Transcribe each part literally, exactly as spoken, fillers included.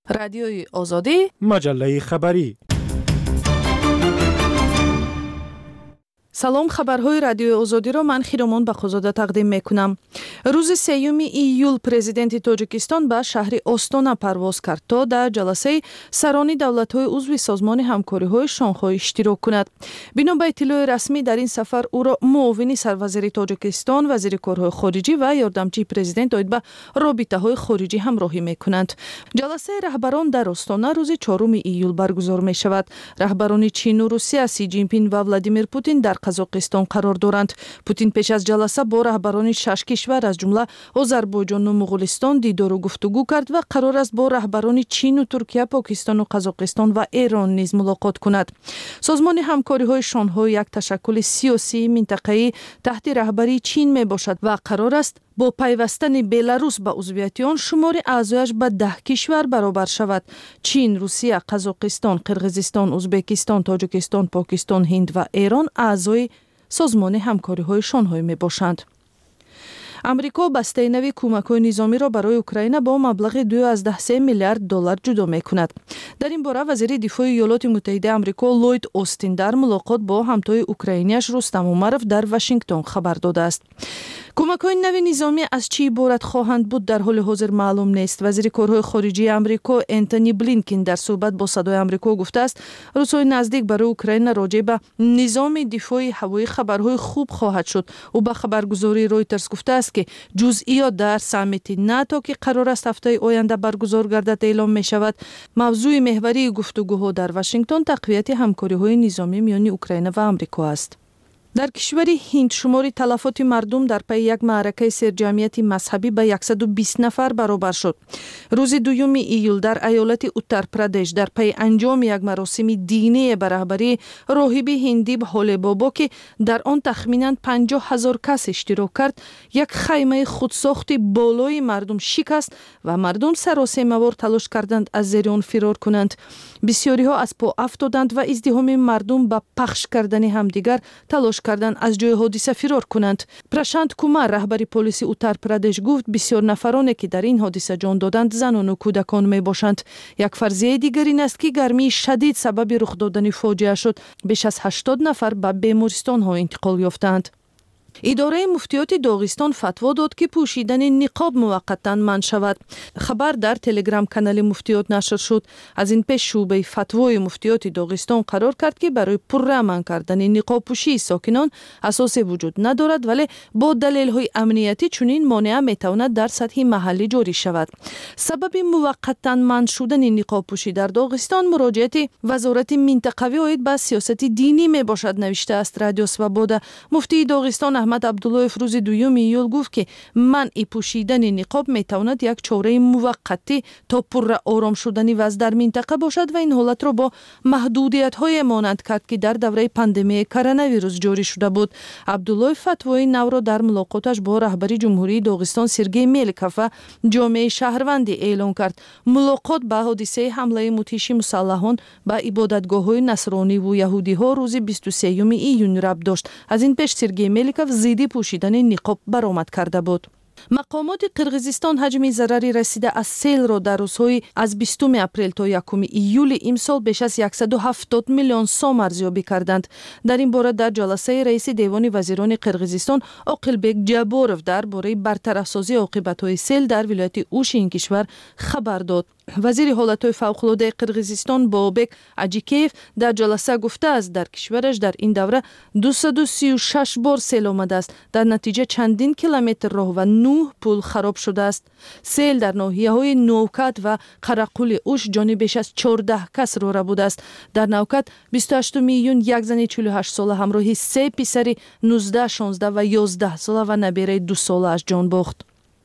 رادیوی آزادی، مجله خبری. سلام، خبرهای رادیوی آزادی را من خیرمان بخوزاده تقدیم میکنم. روز سیوم ایول پرزیدنت تاجیکستان به شهر آستانا پرواز کرد تا در جلسه سرانی دولت‌های عضو سازمان همکاری‌های شانگهای اشتراک کند. بنا به اطلاع رسمی در این سفر او را معاون سروزیر تاجیکستان، وزیر کارهای خارجی و یاردمچی پرزیدنت اوید به رابطه‌های خارجی همراهی میکنند. جلسه رهبران در آستانا روز چهارم ایول برگزار می شود. رهبران چین و روسیه سی جین پینگ و ولادیمیر پوتین در قزاقستان قرار دارند. پوتین پیش از جلسه با رهبران شش کشور از جمله آذربایجان و مغولستان دیدار و گفتگو کرد و قرار است با رهبران چین و ترکیه، پاکستان و قزاقستان و ایران نیز ملاقات کند. سازمان همکاری‌های شانگهای یک تشکل سیاسی منطقه‌ای تحت رهبری چین می باشد و قرار است با پیوستن بلاروس به عضویت آن شمار اعضایش به ده کشور برابر شود. چین، روسیه، قزاقستان، قرقیزستان، ازبکستان، تاجیکستان، پاکستان، هند و ایران اعضای سازمان همکاری‌های شانگهای می باشند. امریکا بسته نوی کمک‌های نظامی را برای اوکراین با مبلغ دو ازده سه میلیارد دلار جدا می‌کند. در این باره وزیر دفاع ایالات متحده آمریکا لوید اوستین در ملاقات با همتای اوکراینیش رستم اومروف در واشنگتن خبر داده است. کمک‌های نوی نظامی از چی عبارت خواهند بود در حال حاضر معلوم نیست. وزیر کارهای خارجی آمریکا انتونی بلینکن در صحبت با صدای آمریکا گفته است روزهای نزدیک برای اوکراین راجع به نظام دفاعی هوایی خبرهای خوب خواهد شد. او به خبرگزاری رویترز گفته است که جزئیات در سامیت ناتو که قرار است هفته آینده برگزار گردد اعلام می شود. موضوع محوری گفتگوها در واشنگتن تقویت همکاری‌های نظامی میان اوکراین و آمریکا است. در کشور هند شمار تلفات مردم در پی یک معرکه سرجمعیت مذهبی به صد و بیست نفر برابر شد. روز دوم ایول در ایالت اتر پردیش در پی انجام یک مراسم دینی به رهبری راهب هندی بهوله بابا که در آن تخمیناً پنجاه هزار کس اشتراک کرد، یک خیمه خودساخت بالای مردم شکست و مردم سراسیمه‌وار تلاش کردند از زیر آن فرار کنند. بسیاری ها از پا افتادند و ازدحام مردم به پخش کردن همدیگر تلاش کردند از جای حادثه فرار کنند. پرشانت کومار رهبر پلیس اتر پردیش گفت بسیار نفرانی که در این حادثه جان دادند زنان و کودکان می باشند. یک فرضیه دیگر این است که گرمی شدید سبب رخ دادن فاجعه شد. بیش از هشتاد نفر به بیمارستان ها انتقال یافتند. اداره مفتیات داغستان فتوا داد که پوشیدن نقاب موقتا منع شود. خبر در تلگرام کانال مفتیات نشر شد. از این پیش شعبه فتوای مفتیات داغستان قرار کرد که برای پرامن کردن نقاب پوشی ساکنان اساس وجود ندارد، ولی با دلیل های امنیتی چنین مانع میتواند در سطح محلی جاری شود. سبب موقتا منع شدن نقاب پوشی در داغستان مراجعت وزارت منطقوی اوید به سیاست دینی می باشد، نوشته است رادیو سوابودا. مفتی داغستان احمد عبدالله روز دوم ایول گفت که منع پوشیدن نقاب میتواند یک چاره موقتی تا پر آرام شدن وضع در منطقه باشد و این حالت را با محدودیت های مانند کرد که در دوره پاندمی کرونا ویروس جاری شده بود. عبدالله فتوای نو را در ملاقاتش با رهبری جمهوری داغستان سرگئی میلکوف و جامعه شهروندی اعلام کرد. ملاقات به حادثه حمله متیش مسلحان به عبادتگاه‌های نصرانی و یهودی ها روز بیست و سوم ایون ربط داشت. از این پیش سرگئی میلکوف زیدی پوشیدن نقاب برآمد کرده بود. مقامات قرقیزستان حجم ضرری رسیده از سیل را در روزهای از بیستم اپریل تا یکم ایول امسال بیش از صد و هفتاد میلیون سوم ارزیابی کردند. در این باره در جلسه رئیس دیوان وزیران قرقیزستان عاقلبک جابوروف درباره برطرف سازی عاقبت‌های سیل در ولایت اوش این کشور خبر داد. وزیر حالت‌های فوق‌العاده قرقیزستان بابک اجیکیف در جلسه گفته است در کشورش در این دوره دویست و سی و شش بار سیل آمده است. در نتیجه چندین کیلومتر راه و نه پل خراب شده است. سیل در ناحیه‌های نوکت و قرقل اوش جان بیش از چهارده کس رو ربوده است. در نوکت بیست و هشتم ایون یک زن چهل و هشت ساله همراه سه پسر نوزده، شانزده و یازده ساله و نبیره دو ساله از جان باخت.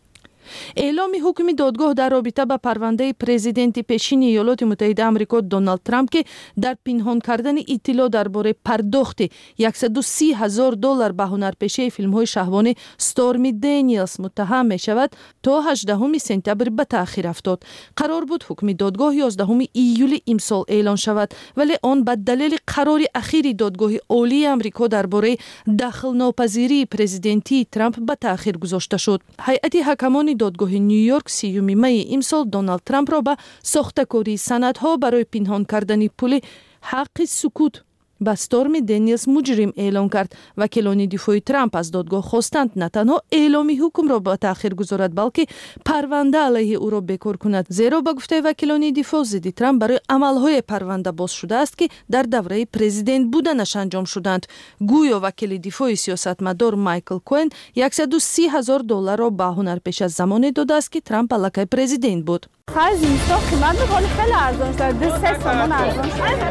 اعلام حکم دادگاه در رابطه با پرونده پرزیدنت پیشین ایالات متحده آمریکا دونالد ترامپ که در پنهان کردن اطلاع درباره پرداخت صد و سی هزار دلار به هنرپیشه فیلم‌های شهوانی استورمی دنیلز متهم می شود تا هجدهم سپتامبر به تأخیر افتاد. قرار بود حکم دادگاه یازدهم ایول امسال اعلان شود، ولی آن به دلیل قرار اخیر دادگاه عالی آمریکا درباره دخل ناپذیری پرزیدنتی ترامپ به تأخیر گذاشته شد. هیئت حکمان فرمانی دادگاه نیویورک سیوم می امسال دونالد ترامپ را به ساخته‌کاری سندها برای پنهان کردن پول حق سکوت به استورمی دنیلز مجرم اعلام کرد. وکیلان دفاعی ترامپ از دادگاه خواستند نه تنها اعلامی حکم را به تأخیر گذارد بلکه پرونده علیه او را بکار کند، زیرا به گفته وکیلان دفاع ضد ترامپ برای عملهای پرونده باز شده است که در دوره پرزیدنت بودنش انجام شدند. گویا وکیل دفاعی سیاستمدار مایکل کوین صد و سی هزار دلار را به هنر پیش از زمان داده است که ترامپ علیه پرزیدنت بود. خرج اینستا قیمت می‌کنه خیلی ارزان شده، دو سه تومن ارزان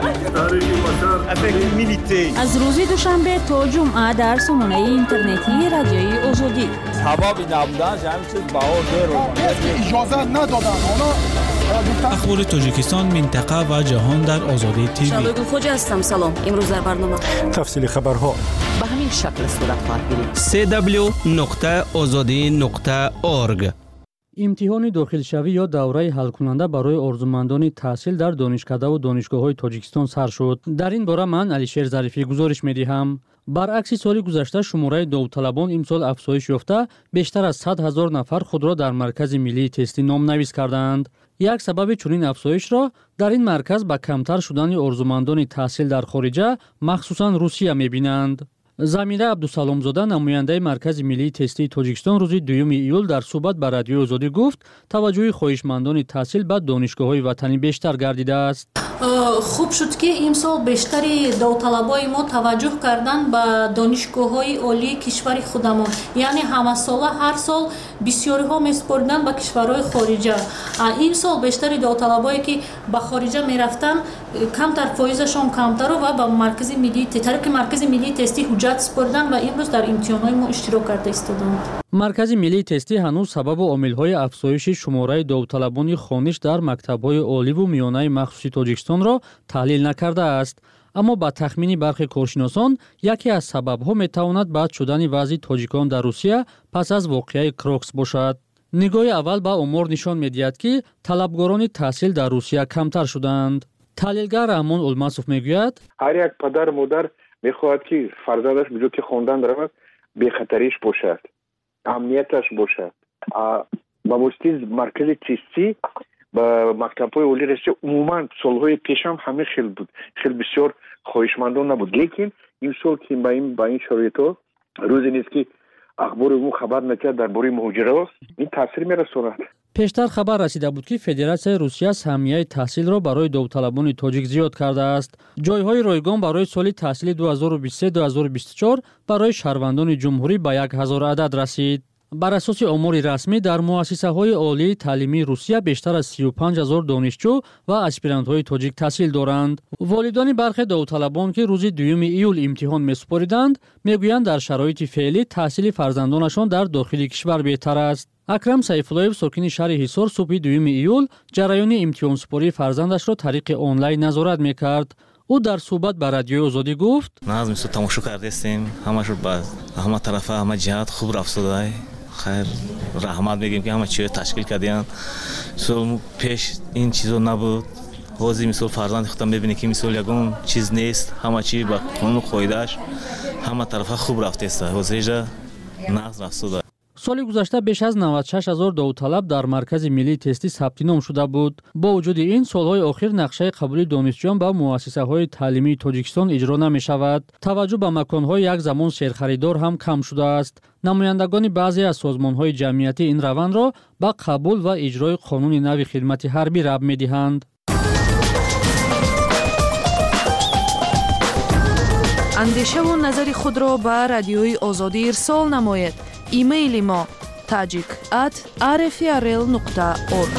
شده. از روز دوشنبه تا جمعه در سامانه اینترنتی رادیوی آزادی. سبب نبودن همین چیز باور درو. اجازه ندادن اونا. اخبار تاجیکستان، منطقه و جهان در آزادی تیوی. شالوی خوج هستم. سلام. امروز در برنامه تفصیل خبرها به همین شکل صورت خواهد گرفت. سی دبلیو نقطه آزادی نقطه اورگ. امتحان داخلشوی یا دوره حل کننده برای آرزومندان تحصیل در دانشکده و دانشگاه‌های تاجیکستان سر شد. در این باره من علیشیر ظریفی گزارش می‌دهم. برعکس سال گذشته شماره داوطلبان امسال افزایش یافته، بیشتر از صد هزار نفر خود را در مرکز ملی تستی نامنویس کردند. یک سبب چنین افزایش را در این مرکز به کمتر شدن آرزومندان تحصیل در خارجه، مخصوصاً روسیه می‌بینند. زمیره عبدالسلامزاده نماینده مرکز ملی تستی تاجیکستان روز دوم ایول در صحبت با رادیو آزادی گفت توجه خواهشمندان تحصیل به دانشگاه‌های وطنی بیشتر گردیده است. خوب شد که امسال بیشتری داوطلبای ما توجه کردن به دانشگاه‌های عالی کشور خودمان، یعنی همه ساله هر سال بسیاری ها میسپردن به کشورهای خارجه. این سال بیشتری داوطلبایی که به خارجه میرفتن کمتر فایزشون کمتر و به مرکز ملی تستی مرکز ملی تستی حجت سپردن و امروز در امتحانات ما اشتراک کرده ایستادند. مرکز ملی تستی هنوز سبب و عامل‌های افزایش شماره داوطلبان خوانش در مکتب‌های عالی و میانه مخصوصی تاجیکستان را تحلیل نکرده است، اما با تخمین برخی کارشناسان یکی از سبب‌ها می‌تواند بعد شدن وضع تاجیکان در روسیه پس از واقعه کروکس باشد. نگاه اول به امور نشان می‌دهد که طلبگاران تحصیل در روسیه کمتر شدند. تحلیلگر رحمان الماسوف میگوید هر یک پدر مادر می‌خواهد که فرزندش به جای که خواندن برود بی خطریش باشد، امنیتش باشد. با واسطه مرکز تستی با مکتب‌های عالی رسید عموما سال‌های پیش هم همه خیلی بود، خیلی بسیار خواهشمندان نبود، لیکن این سال که با این با این شرایط‌ها روزی نیست که اخبار عموم خبر نکرد درباره مهاجرت این تاثیر می‌رساند. پیشتر خبر رسیده بود که فدراسیون روسیه سهمیه تحصیل را برای داوطلبان تاجیک زیاد کرده است. جایهای رایگان برای سال تحصیلی دو هزار و بیست و سه دو هزار و بیست و چهار برای شهروندان جمهوری به یک هزار عدد رسید. بر اساس آمار رسمی در مؤسسه‌های عالی تعلیمی روسیه بیشتر از سی و پنج هزار دانشجو و اسپیرانت‌های تاجیک تحصیل دارند. والدان برخی داوطلبان که روز دوم ایول امتحان می‌سپاریدند، میگویند در شرایط فعلی تحصیل فرزندانشان در داخل کشور بهتر است. اکرم سیفالایف ساکن شهر حصار صبح دوم ایول جریان امتحان سپاری فرزندش را طریق آنلاین نظارت می‌کرد. او در صحبت با رادیو آزادی گفت: ناز می‌سو تماشا کرده استیم، همش باز همه طرفا همه جهات خوب رفتاده. خیر رحمت میگیم که همه چیز تشکیل کردیم. سو پیش این چیزا نبود. حاضر مثل فرزند خودم ببینی که مثل یگون چیز نیست، همه چی با قانون قاعده‌اش همه طرفا خوب رفته است. حاضر نقض رفته. سال گذشته بیش از نود و شش هزار داوطلب در مرکز ملی تستی ثبت نام شده بود. با وجود این سالهای اخیر نقشه قبول دانشجویان به مؤسسه‌های تعلیمی تاجیکستان اجرا نمی‌شود. توجه به مکان‌های یک زمان سرخریدار هم کم شده است. نمایندگان بعضی از سازمان‌های جمعیتی این روند را به قبول و اجرای قانون نو خدمت حربی ربط می‌دهند. اندیشه و نظر خود را به رادیوی آزادی ارسال نماید. ایمیل ما tajik at r f r l نقطه org.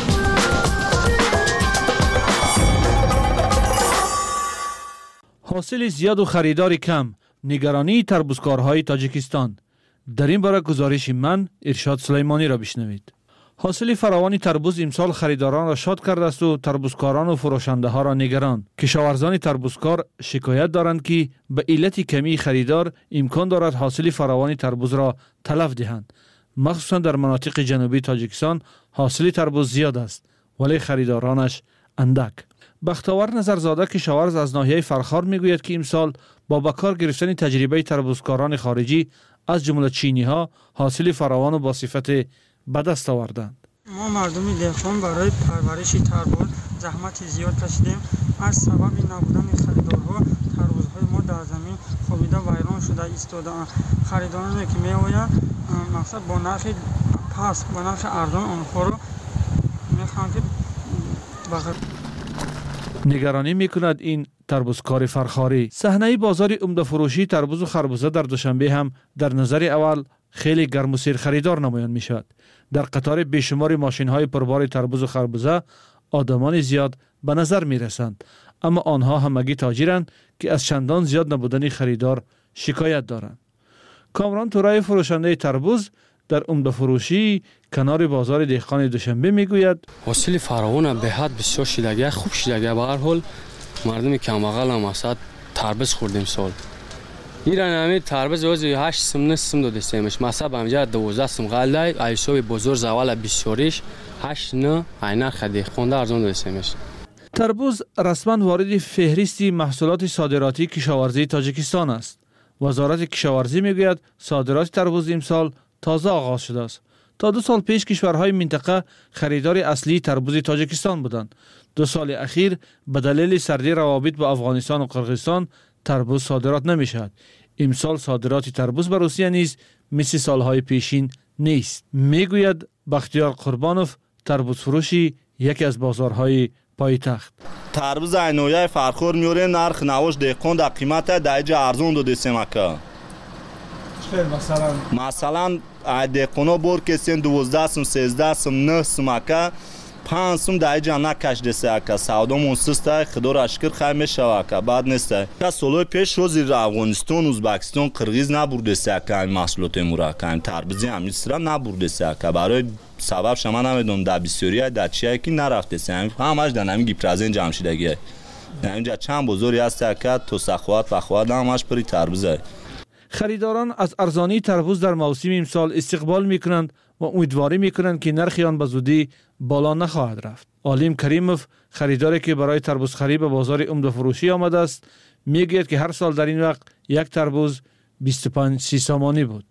حاصل زیاد و خریدار کم، نگرانی تربوزکارهای تاجیکستان. در این باره گزارش من ارشاد سلیمانی را بشنوید. حاصل فراوان تربوز امسال خریداران را شاد کرده است و تربوزکاران و فروشنده ها را نگران. کشاورزان تربوزکار شکایت دارند که به علت کمی خریدار امکان دارد حاصل فراوان تربوز را تلف دهند. مخصوصا در مناطق جنوبی تاجیکستان حاصل تربوز زیاد است ولی خریدارانش اندک. بختاور نظرزاده کشاورز از ناحیه فرخار میگوید که امسال با بکار گرفتن تجربه تربوزکاران خارجی از جمله چینی ها حاصل فراوان و با صفت به دست آوردند. ما مردم دهقان برای پرورش تربوز زحمت زیاد کشیدیم. از سبب نبودن خریدارها تربوزهای ما در زمین خوابیده ویران شده ایستاده. خریدارانی که میآیند مقصد با نرخ پس با نرخ ارزان آنها رو میخوان که بخیر. نگرانی میکند این تربوزکار فرخاری. صحنه بازار عمده فروشی تربوز و خربوزه در دوشنبه هم در نظر اول خیلی گرم و سیر خریدار نمایان میشد. در قطار بیشمار ماشین های پربار تربوز و خربوزه آدمان زیاد به نظر می رسند، اما آنها همگی تاجرند که از چندان زیاد نبودن خریدار شکایت دارند. کامران تورای فروشنده تربوز در عمده فروشی کنار بازار دهقان دوشنبه میگوید حاصل فراوان به حد بسیار شیلگی خوب شیلگی. به هر حال مردم کماقل هم اصلا تربوز خوردیم سال. ایران همین تربوز از هشت سم نه سم داده سیمش مثلا همجا دوازده سم غلای ایسوی بزرگ زوال بسیاریش هشت نه عینر خدی خونده ارزان داده سیمش. تربوز رسما وارد فهرست محصولات صادراتی کشاورزی تاجیکستان است. وزارت کشاورزی میگوید صادرات تربوز امسال تازه آغاز شده است. تا دو سال پیش کشورهای منطقه خریدار اصلی تربوز تاجیکستان بودند. دو سال اخیر به دلیل سردی روابط با افغانستان و قرقیزستان تربوز صادرات نمی شود. امسال صادرات تربوز به روسیه نیز مثل سالهای پیشین نیست. میگوید بختیار قربانوف، تربوز فروشی یکی از بازارهای پایتخت. تربوز عینویه فرخور میوره نرخ نواش دهقان در قیمت دایجا ارزون داده سمکه. مثلا مثلا دهقانا بور کسین دوازده سم سیزده سم نه سمکه پنج سم دایجا نکش دسته که سودا منسسته خدار اشکر خیمه شوه که بعد نیسته که سالهای پیش روزی افغانستان ازبکستان قرقیز نبرده سه که این محصولات مورا که این تربوزی همیسترا نبرده سه که برای سبب شما نمیدونم در بسیاری در چیه که نرفته سه همش در نمی گیپرازین جمشیدگیه اینجا چند بزرگی هست که تو سخوات و خواد همش پری تربوزه. خریداران از ارزانی تربوز در موسم امسال استقبال میکنند و امیدواری میکنند که نرخ آن به زودی بالا نخواهد رفت. عالم کریموف، خریداری که برای تربوز خرید به بازار عمده فروشی آمده است، میگوید که هر سال در این وقت یک تربوز بیست و پنج سی سامانی بود.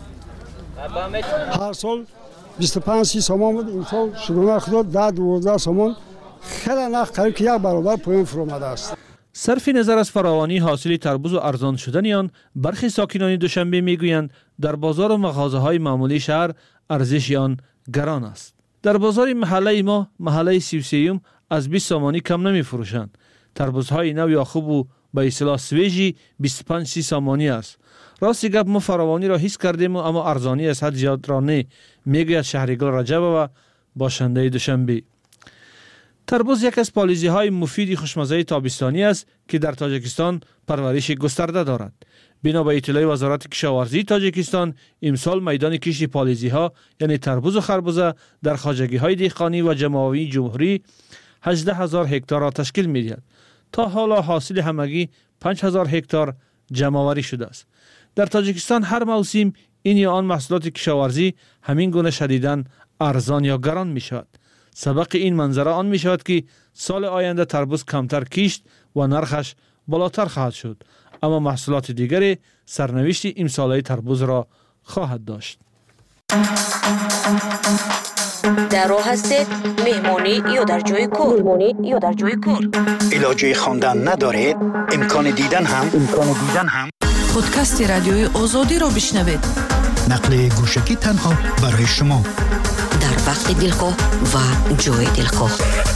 هر سال بیست و پنج سی سامان بود. این سال شروع خود ده دوازده سامان خیلی نرخ قریب که یک برابر پایین فرو آمده است. صرف نظر از فراوانی حاصل تربوز و ارزان شدن آن، برخی ساکنان دوشنبه میگویند در بازار و مغازه‌های معمولی شهر ارزش آن گران است. در بازار محله ما، محله سی و سه از بیست سامانی کم نمی فروشند. تربوزهای نو یا خوب و به اصطلاح سویجی بیست و پنج سی سامانی است. راستی گپ ما فراوانی را حس کردیم اما ارزانی از حد زیاد را نه، میگوید شهریگل رجب و باشنده دوشنبه. تربوز یک از پالیزی های مفید خوشمزه تابستانی است که در تاجیکستان پرورش گسترده دارد. بنا به اطلاع وزارت کشاورزی تاجیکستان، امسال میدان کشت پالیزی ها یعنی تربوز و خربوزه در خواجگی های دهقانی و جمعآوری جمهوری هجده هزار هکتار را تشکیل می‌دهد. تا حالا حاصل همگی پنج هزار هکتار جمعآوری شده است. در تاجیکستان هر موسم این یا آن محصولات کشاورزی همین گونه شدیداً ارزان یا گران می شود. سبق این منظره آن می شود که سال آینده تربوز کمتر کشت و نرخش بالاتر خواهد شد، اما محصولات دیگری سرنوشت امساله تربوز را خواهد داشت. در راه هستید مهمانی یا در جای کار مهمانی یا در جای کار علاجه خواندن ندارید، امکان دیدن هم امکان دیدن هم پادکست رادیوی آزادی را بشنوید. نقل گوشکی تنها برای شما در وقت دلخواه و جای دلخواه.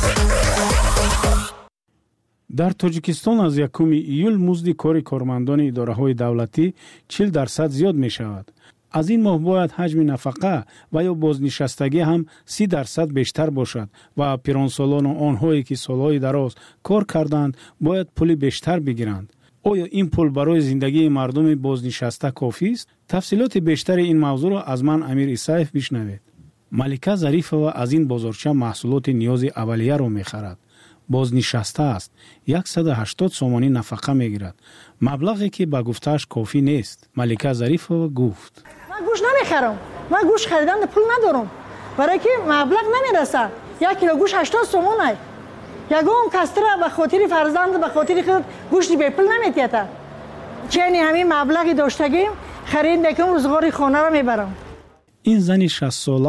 در تاجیکستان از یکم ایول مزد کار کارمندان اداره‌های دولتی چهل درصد زیاد می شود. از این ماه باید حجم نفقه و یا بازنشستگی هم سی درصد بیشتر باشد و پیرانسالان و آنهایی که سالهای دراز کار کردند باید پول بیشتر بگیرند. آیا این پول برای زندگی مردم بازنشسته کافی است؟ تفصیلات بیشتر این موضوع را از من امیر ایسایف بشنوید. ملکه ظریفова از این بازارچه محصولات نیاز اولیه را می‌خرد. بازنشسته است. صد و هشتاد سومانی نفقه می‌گیرد. مبلغی که به گفته‌اش کافی نیست. ملکه ظریفова گفت: من گوش نمی‌خرم. من گوش خریدن پول ندارم. برای که مبلغ نمی‌رسه. یک کیلو گوش هشتاد سومون است. یگام کستره به خاطر فرزند به خاطر خود گوشت به پول نمی‌تیته. چنین همین مبلغی داشتگیم خرید نکم روزگاری خانه را میبرم. این زن شصت ساله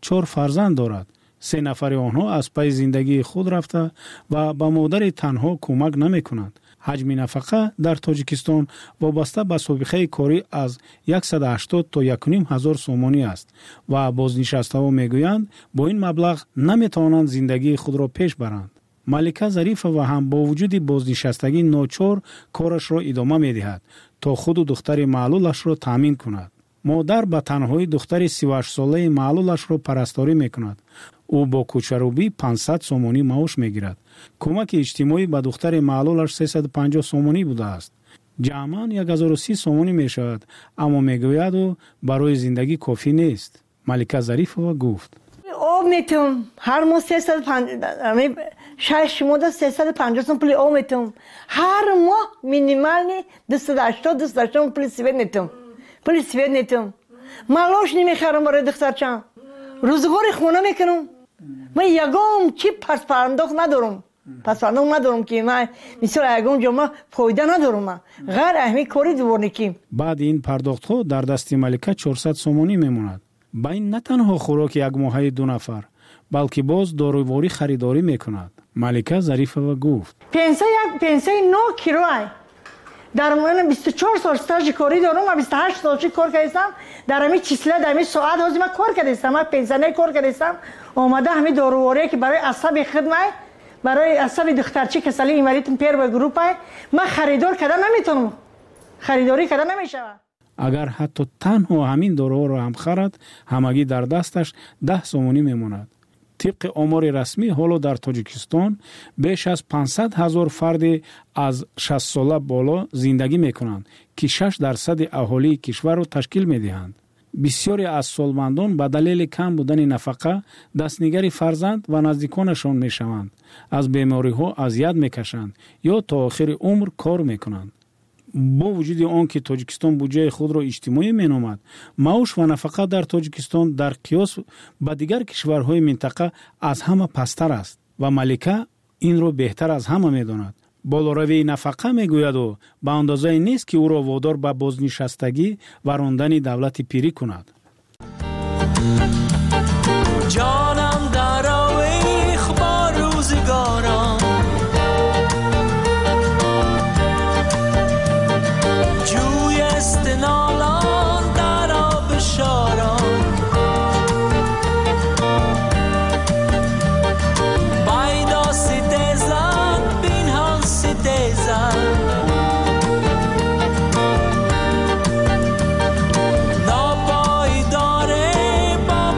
چهار فرزند دارد. سه نفر آنها از پای زندگی خود رفته و با مادر تنها کمک نمی کنند. حجم نفقه در تاجیکستان وابسته به سابقه کاری از صد و هشتاد تا یک و نیم هزار سومانی است و بازنشسته‌ها میگویند با این مبلغ نمیتوانند زندگی خود را پیش برند. ملکه ظریفه و هم با وجود بازنشستگی ناچار کارش را ادامه میدهد تا خود و دختر معلولش را تامین کند. مادر به تنهایی دختر سی و هشت ساله معلولش را پرستاری میکند. او با کوچروبی پانصد سومانی معاش میگیرد. کمک اجتماعی به دختر معلولش سیصد و پنجاه سومانی بوده است. جمعاً هزار و سی سومانی می شود، اما میگوید او برای زندگی کافی نیست. ملکه ظریفه گفت: آب میتونم هر ماه سیصد و پنجاه شش ماه سیصد و پنجاه سوم پول آب میتونم. هر ماه مینیمالی دویست و هشتاد دویست و هشتاد پول سوئد میتونم. پول سوئد میتونم. مالاش نمیخرم برای دخترچم. روزگار خونه میکنم. من یگام چی پس پرداخت ندارم. پس پرداخت ندارم که من مثلا یگام جمعه فایده ندارم. من غیر اهمی کاری دوباره نکیم. بعد این پرداخت ها در دست ملکه چهارصد سومانی میموند. با این نه تنها خوراک یک ماهه دو نفر بلکه باز دارویواری خریداری میکند. ملکه ظریفه و گفت: پنسه یک پنسه نه کیلو در من بیست و چهار سال استاژ کاری دارم و بیست و هشت سال کار کردم. در همین چیسله در همین ساعت هازی من کار کردم. من پنسیونه کار کردم. اومده همین دارویواری که برای عصب خدمت برای عصب دخترچه کسلی اینوریتم پیر و گروپ های من خریدار کردن نمیتونم. خریداری کردن نمیشه. اگر حتی تنها همین داروها را هم خرد، همگی در دستش ده سومانی میموند. طبق آمار رسمی حالا در تاجیکستان بیش از پانصد هزار فرد از شصت ساله بالا زندگی میکنند که شش درصد اهالی کشور را تشکیل میدهند. بسیاری از سالمندان به دلیل کم بودن نفقه دستنگری فرزند و نزدیکانشان میشوند. از بیماری ها اذیت میکشند یا تا آخر عمر کار میکنند. با وجود آن که تاجیکستان بودجه خود را اجتماعی مینامد، معاش و نفقه در تاجیکستان در قیاس با دیگر کشورهای منطقه از همه پستر است و ملکه این را بهتر از همه میداند. بالاروی نفقه میگوید و به اندازه نیست که او را وادار به بازنشستگی و راندن دولت پیری کند. جانم در آویخ با روزگارم، جوی استنالان در آب شاران، بایدا ستیزن بینهان ستیزن، ناپایداره با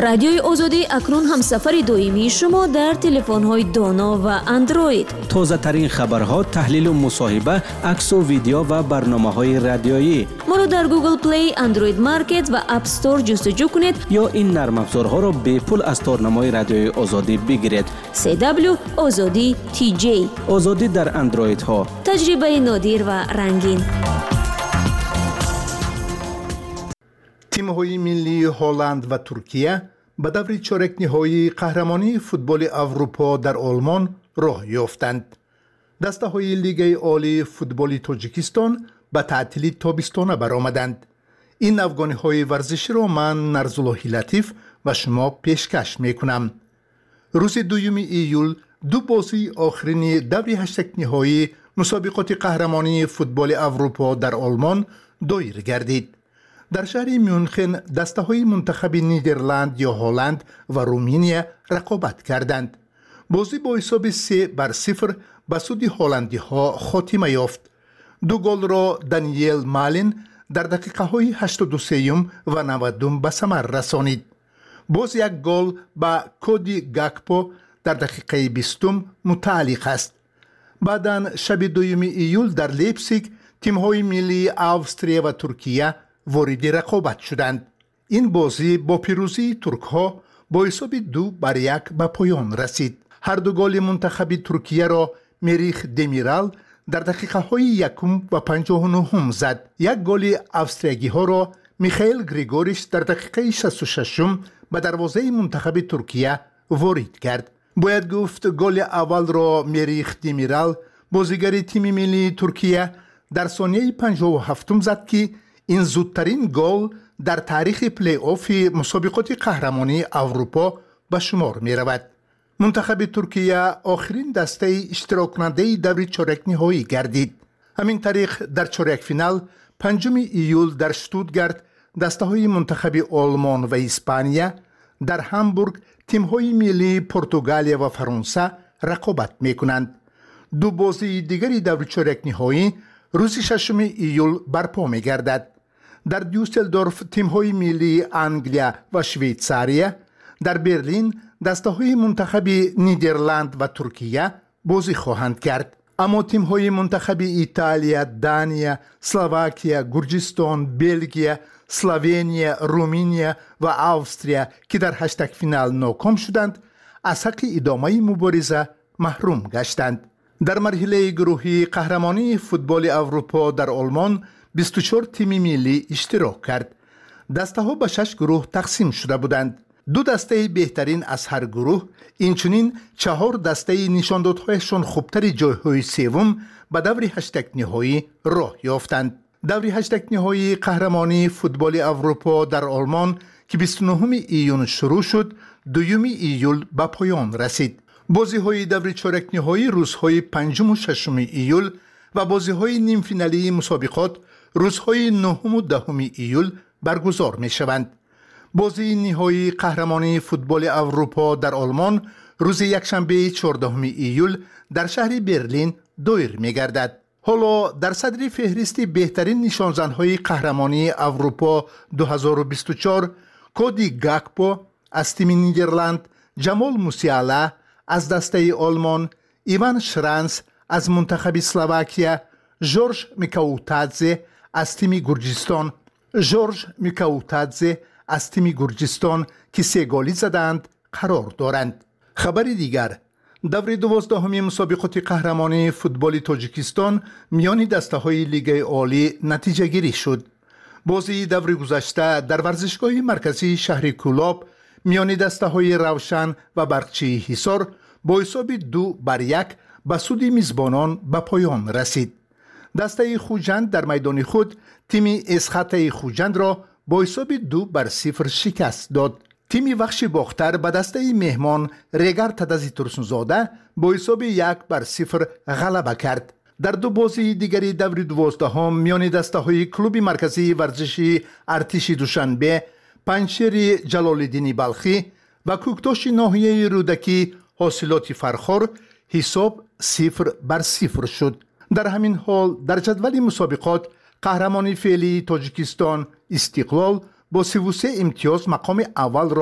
رادیوی آزادی اکنون هم سفر دائمی شما در تلفن‌های دانا و اندروید. تازه ترین خبرها، تحلیل و مصاحبه، عکس و ویدیو و برنامه‌های رادیویی. ما رو در گوگل پلی، اندروید مارکت و اپ استور جستجو کنید یا این نرم افزارها را به پول از تارنمای رادیوی آزادی بگیرید. سی دبلیو آزادی تی جی. آزادی در اندروید ها. تجربه نادر و رنگین. تیم‌های ملی هلند و ترکیه به دور چهارک نهایی قهرمانی فوتبال اروپا در آلمان راه یافتند. دسته‌های لیگ عالی فوتبال تاجیکستان به تعطیلی تابستانه برآمدند. این افغانی‌های ورزشی را من نرزالله لطیف و شما پیشکش می‌کنم. روز دوم ایول دو بازی آخرین دوری هشتک نهایی مسابقات قهرمانی فوتبال اروپا در آلمان دایر گردید. در شهر میونخن دسته‌های منتخب نیدرلند یا هلند و رومانیا رقابت کردند. بازی با حساب سه بر صفر به سود هلندی‌ها خاتمه یافت. دو گل را دانیل مالین در دقیقه های هشتاد و سه و نود به ثمر رسانید. باز یک گل به کودی گاکپو در دقیقه بیستم متعلق است. بعداً شب دوم ایول در لیپزیگ تیم‌های ملی استرالیا و ترکیه وارد رقابت شدند. این بازی با پیروزی ترک‌ها با حساب دو بر یک به پایان رسید. هر دو گل منتخب ترکیه را مریخ دمیرال در دقیقه های یکم و پنجاه و نهم زد. یک گل استرالیایی ها را میخائیل گریگوریش در دقیقه شصت و شش به دروازه منتخب ترکیه وارد کرد. باید گفت گل اول را مریخ دمیرال بازیگر تیم ملی ترکیه در ثانیه پنجاه و هفت زد که این زودترین گل در تاریخ پلی آف مسابقات قهرمانی اروپا به شمار می رود. منتخب ترکیه آخرین دسته اشتراک کننده دور چهارک نهایی گردید. همین طریق در چهارک فینال پنجم ایول در شتوتگارت دسته های منتخب آلمان و اسپانیا، در هامبورگ تیم های ملی پرتغالیا و فرانسه رقابت می کنند. دو بازی دیگری دور چهارک نهایی روز ششم ایول برپا می گردد. در دیوسلدورف تیم های ملی انگلیا و شویتزاریا، در برلین دسته های منتخب نیدرلند و ترکیه بازی خواهند کرد. اما تیم های منتخب ایتالیا، دانیا، اسلواکیا، گرجستان، بلژیک، اسلوونیا، رومانیا و استرالیا که در هشتک فینال ناکام شدند، از حق ادامه مبارزه محروم گشتند. در مرحله گروهی قهرمانی فوتبال اروپا در آلمان بیست و چهار تیم ملی اشتراک کرد. دسته ها به شش گروه تقسیم شده بودند. دو دسته بهترین از هر گروه، اینچنین چهار دسته نشاندادهایشان خوبتر جایهای سوم به دور هشتک نهایی راه یافتند. دور هشتک نهایی قهرمانی فوتبال اروپا در آلمان که بیست و نهم ایون شروع شد، دوم ایول به پایان رسید. بازی های دور چهارک نهایی روزهای پنجم و ششم ایول و بازی های نیم فینالی مسابقات روزهای نهم و دهم ایول برگزار می شوند. بازی نهایی قهرمانی فوتبال اروپا در آلمان روز یکشنبه چهاردهم ایول در شهر برلین دایر می گردد. حالا در صدر فهرست بهترین نشانزنهای قهرمانی اروپا دو هزار و بیست و چهار کودی گاکپو از تیم نیدرلند، جمال موسیالا از دسته آلمان، ایوان شرانس از منتخب اسلواکیا، جورج میکاوتادزه از تیم گرجستان جورج میکاوتادزه از تیم گرجستان که سه گلی زدند قرار دارند. خبر دیگر، دور دوازدهم مسابقات قهرمانی فوتبال تاجیکستان میان دسته های لیگ عالی نتیجه گیری شد. بازی دور گذشته در ورزشگاه مرکزی شهر کولاب میان دسته های روشن و برقچی حصار با حساب دو بر یک به سود میزبانان به پایان رسید. دسته خوجند در میدان خود تیم اسخط خوجند را با حساب دو بر صفر شکست داد. تیم وخش باختر به دسته مهمان ریگر تدزی ترسنزاده با حساب یک بر صفر غلبه کرد. در دو بازی دیگری دور دوازدهم میان دسته های کلوب مرکزی ورزشی ارتش دوشنبه، پنجشیر جلال‌الدین بلخی و کوکتاش ناحیه رودکی حاصلات فرخار حساب صفر بر صفر شد. در همین حال در جدول مسابقات قهرمانی فعلی تاجیکستان استقلال با سی و سه امتیاز مقام اول را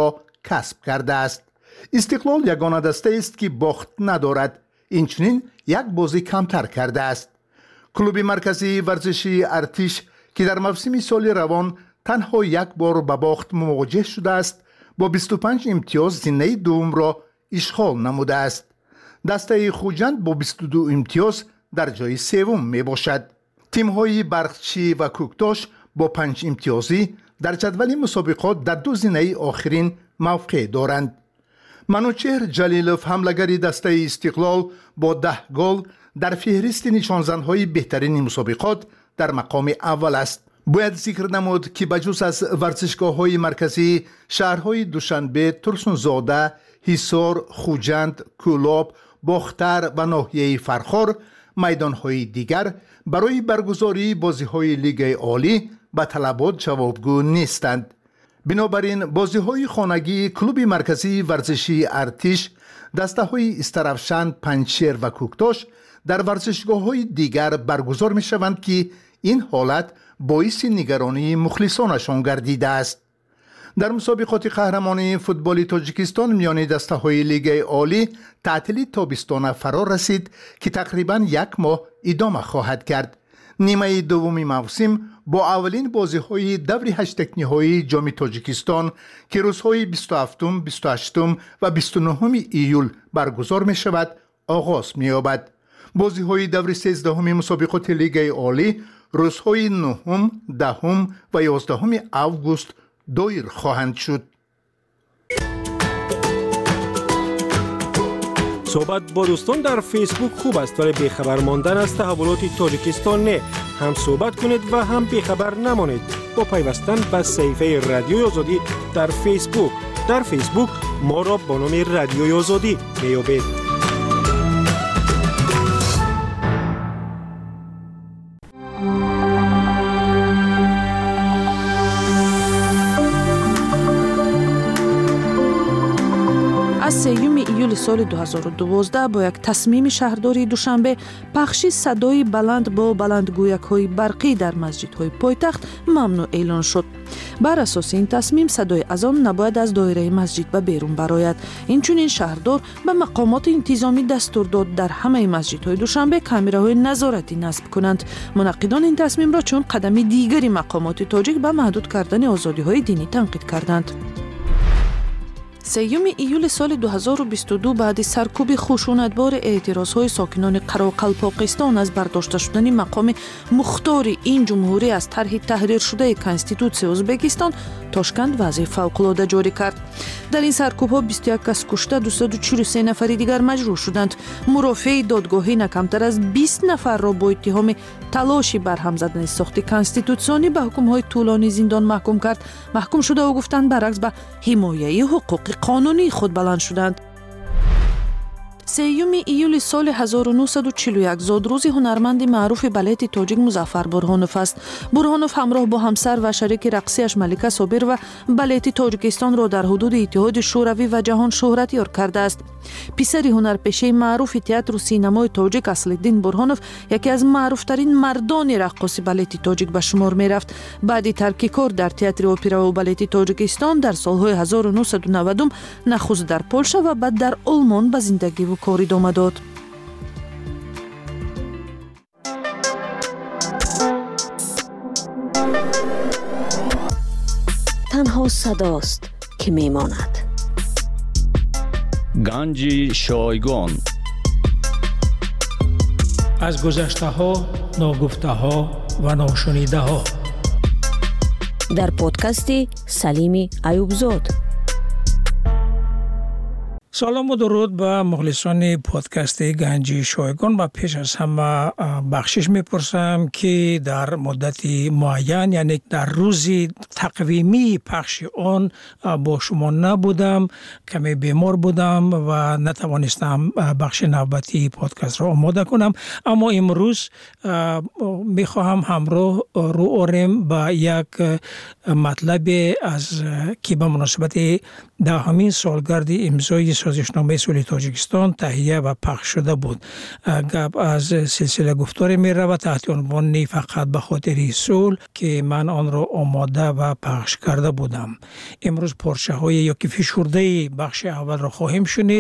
کسب کرده است. استقلال یگانه دسته است که باخت ندارد. اینچنین یک بازی کمتر کرده است. کلوب مرکزی ورزشی ارتش که در موسم سال روان تنها یک بار به باخت مواجه شده است، با بیست و پنج امتیاز زینه دوم را اشغال نموده است. دسته خوجند با بیست و دو امتیاز در جای سوم می باشد. تیم‌های برخچی و کوکتاش با پنج امتیازی در جدول مسابقات در دو زینه آخرین موقع دارند. منوچهر جلیلوف حمله‌گر دسته استقلال با ده گل در فهرست نشانزن‌های بهترین مسابقات در مقام اول است. باید ذکر نمود که بجز از ورزشگاه‌های مرکزی، شهرهای دوشنبه، ترسونزاده، حصار، خوجند، کولاب، باختر و ناحیه فرخار میدان‌های دیگر برای برگزاری بازی‌های لیگ عالی به طلبات جوابگو نیستند. بنابراین بازی‌های خانگی کلوب مرکزی ورزشی ارتش، دسته‌های استرافشان، پنجشیر و کوکتاش در ورزشگاه‌های دیگر برگزار می‌شوند که این حالت باعث نگرانی مخلصانشان گردیده است. در مسابقات قهرمانی فوتبال تاجیکستان میان دسته‌های لیگ عالی تعطیل تابستان فرا رسید که تقریباً یک ماه ادامه خواهد کرد. نیمه دوم موسم با اولین بازی‌های دور هشت نهایی جام تاجیکستان که روزهای بیست و هفتم، بیست و هشتم و بیست و نهم ایول برگزار می‌شود آغاز می‌یابد. بازی‌های دور سیزدهم مسابقات لیگ عالی روزهای نهم، دهم و یازدهم آگوست دایر خواهند شد. صحبت با دوستان در فیسبوک خوب است، ولی بیخبر ماندن از تحولات تاجیکستان نه. هم صحبت کنید و هم بیخبر نمانید با پیوستن به صفحه رادیوی آزادی در فیسبوک. در فیسبوک ما را با نام رادیوی آزادی میابید. از سیوم ایول سال دو هزار و دوازده با یک تصمیم شهرداری دوشنبه پخش صدای بلند با بلندگویک‌های برقی در مسجدهای پایتخت ممنوع اعلان شد. بر اساس این تصمیم صدای اذان نباید از دایره مسجد به بیرون برآید. اینچنین شهردار به مقامات انتظامی دستور داد در همه مسجدهای دوشنبه کامراهای نظارتی نصب کنند. منعقدان این تصمیم را چون قدم دیگری مقامات تاجیک به محدود کردن آزادی‌های دینی تنقید کردند. سیوم ایول سال دو هزار و بیست و دو بعد سرکوب خشونتبار اعتراضهای ساکنان قراقلپاقستان از برداشته شدن مقام مختار این جمهوری از طرح تحریر شده کنستیتوسیون ازبکستان، تاشکند وضع فوق‌العاده جاری کرد. در این سرکوب‌ها بیست و یک کس کشته، دویست و چهل و سه نفر دیگر مجروح شدند. مرافع دادگاهی نکمتر از بیست نفر را با اتهام تلاشی برهم زدن ساخت کنستیتوسیونی به حکم‌های طولانی زندان محکوم کرد. محکوم شده و گفتند برعکس به حمایت حقوق قانونی خود بلند شدند. سیوم ایول سال هزار و نهصد و چهل و یک زادروز هنرمند معروف بالت تاجیک مظفر برهانوف است. برهانوف همراه با همسر و شریک رقصیش ملکه صابر و بالت تاجیکستان را در حدود اتحاد شوروی و جهان شهرت یار کرده است. پسر هنرپیشه معروف تئاتر و سینمای تاجیک اصل‌الدین برهانوف یکی از معروفترین مردان رقاص بالت تاجیک به شمار می رفت. بعد ترک کار در تئاتر اپرا و بالت تاجیکستان در سالهای هزار و نهصد و نود نخست در پولشا و بعد در آلمان به زندگی و کار ادامه داد. تنها صداست که میماند. گنج شایگان از گذشته ها، ناگفته ها و ناشنیده ها در پادکست سلیم ایوبزاد. سلام و درود به مخلصان پادکست گنج شایگان. و پیش از همه بخشش میپرسم که در مدت معین، یعنی در روز تقویمی پخش آن با شما نبودم، کمی بیمار بودم و نتوانستم بخش نوبتی پادکست را آماده کنم. اما امروز میخواهم همراه رو آریم با یک مطلب از که به مناسبت دهمین سالگرد امضای سازشنامه صلح تاجیکستان تهیه و پخش شده بود. گپ از سلسله گفتار می رود تحت عنوان فقط به خاطر صلح که من آن را آماده و پخش کرده بودم. امروز پارچه های یا که فشرده بخش اول را خواهیم شنید.